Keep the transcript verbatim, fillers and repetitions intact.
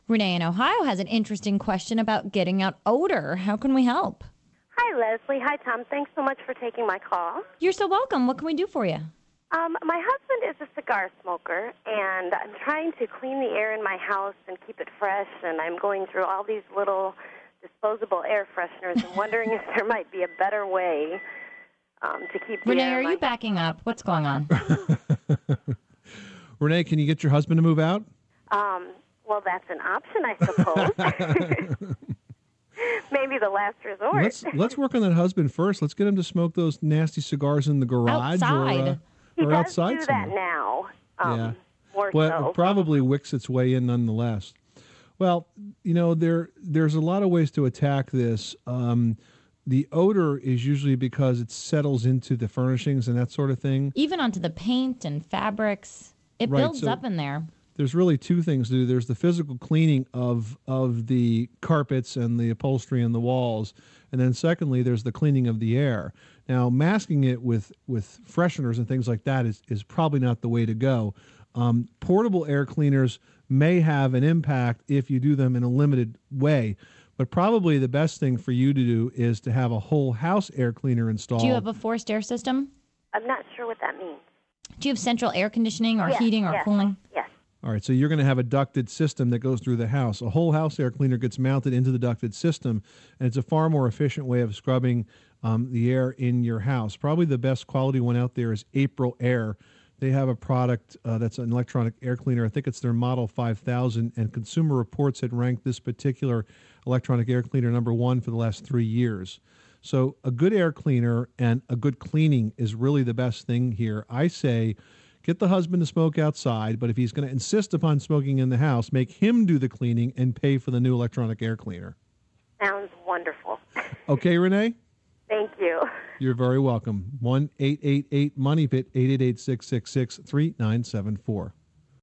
Renee in Ohio has an interesting question about getting out odor. How can we help? Hi, Leslie. Hi, Tom. Thanks so much for taking my call. You're so welcome. What can we do for you? Um, my husband is a cigar smoker, and I'm trying to clean the air in my house and keep it fresh, and I'm going through all these little disposable air fresheners and wondering if there might be a better way um, to keep the Renee, air are in my you backing up? What's going on? Renee, can you get your husband to move out? Um, well, that's an option, I suppose. Maybe the last resort. Let's let's work on that husband first. Let's get him to smoke those nasty cigars in the garage Outside. or, uh, he or does outside do somewhere. that now. Um, Yeah. More Well, so. it probably wicks its way in nonetheless. Well, you know, there there's a lot of ways to attack this. Um, the odor is usually because it settles into the furnishings and that sort of thing. Even onto the paint and fabrics. It Right, builds so- up in there. There's really two things to do. There's the physical cleaning of of the carpets and the upholstery and the walls, and then secondly, there's the cleaning of the air. Now, masking it with with fresheners and things like that is is probably not the way to go. Um, portable air cleaners may have an impact if you do them in a limited way, but probably the best thing for you to do is to have a whole house air cleaner installed. Do you have a forced air system? I'm not sure what that means. Do you have central air conditioning or Yes, heating or yes, cooling? Yes. All right, so you're going to have a ducted system that goes through the house. A whole house air cleaner gets mounted into the ducted system, and it's a far more efficient way of scrubbing um, the air in your house. Probably the best quality one out there is April Air. They have a product uh, that's an electronic air cleaner. I think it's their Model five thousand, and Consumer Reports had ranked this particular electronic air cleaner number one for the last three years. So a good air cleaner and a good cleaning is really the best thing here. I say get the husband to smoke outside, but if he's going to insist upon smoking in the house, make him do the cleaning and pay for the new electronic air cleaner. Sounds wonderful. Okay, Renee? Thank you. You're very welcome. one eight eight eight money pit, eight eight eight, six six six, three nine seven four.